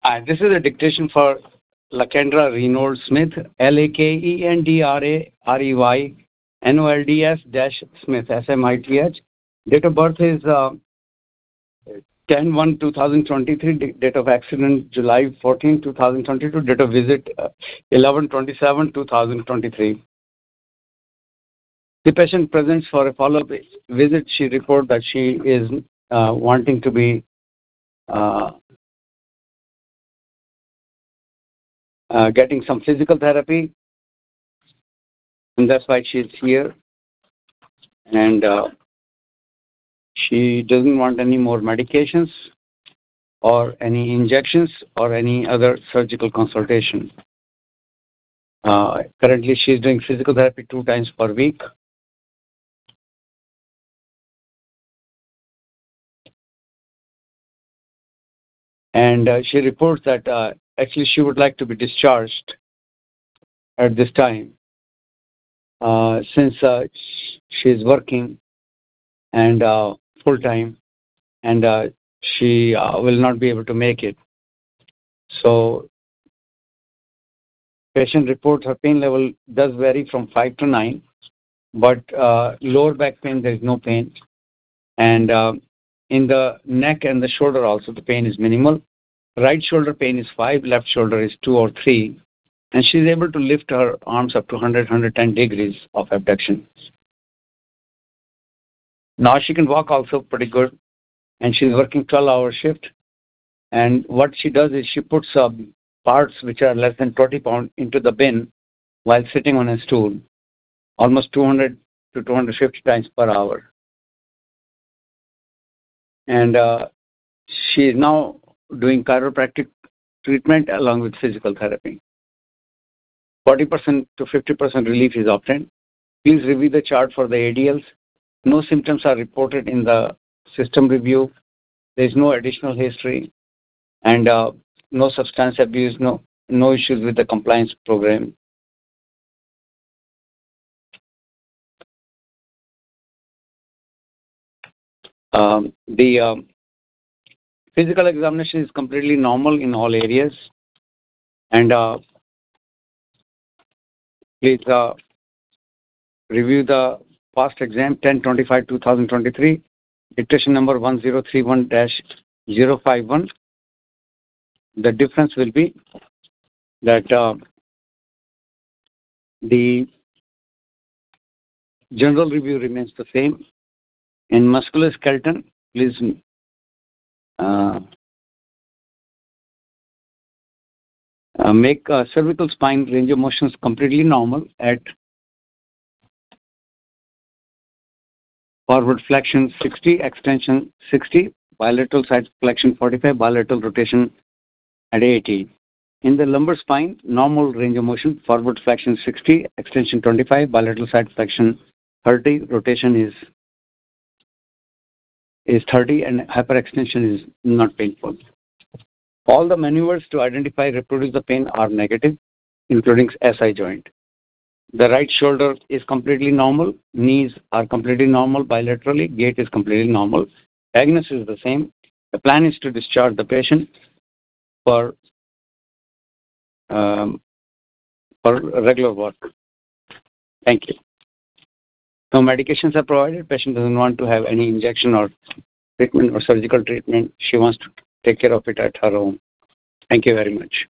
This is a dictation for Lakendra Reynolds Smith, LAKENDRAREY-NOLDS-Smith, SMITH. Date of birth is 10/1/2023. Date of accident July 14, 2022. Date of visit 11/27/2023. The patient presents for a follow-up visit. She reports that she is wanting to be getting some physical therapy, and that's why she's here. And she doesn't want any more medications or any injections or any other surgical consultation. Currently, she's doing physical therapy 2 times per week. And she reports that actually she would like to be discharged at this time since she is working and full-time, and she will not be able to make it. So patient reports her pain level does vary from 5 to 9, but lower back pain, there is no pain. And in the neck and the shoulder also, the pain is minimal. Right shoulder pain is 5, left shoulder is 2 or 3. And she's able to lift her arms up to 110 degrees of abduction. Now she can walk also pretty good, and she's working 12-hour shift. And what she does is she puts parts which are less than 20 pounds into the bin while sitting on a stool, almost 200 to 250 times per hour. And she is now doing chiropractic treatment along with physical therapy. 40% to 50% relief is obtained. Please review the chart for the ADLs. No symptoms are reported in the system review. There is no additional history, and no substance abuse, no issues with the compliance program. The physical examination is completely normal in all areas, and please review the past exam 10/25/2023, dictation number 1031-051. The difference will be that the general review remains the same. In musculoskeleton, please make cervical spine range of motions completely normal at forward flexion 60, extension 60, bilateral side flexion 45, bilateral rotation at 80. In the lumbar spine, normal range of motion, forward flexion 60, extension 25, bilateral side flexion 30, rotation is 30, and hyperextension is not painful. All the maneuvers to identify reproduce the pain are negative, including SI joint. The right shoulder is completely normal. Knees are completely normal bilaterally. Gait is completely normal. Diagnosis is the same. The plan is to discharge the patient for regular work. Thank you. No medications are provided. Patient doesn't want to have any injection or treatment or surgical treatment. She wants to take care of it at her home. Thank you very much.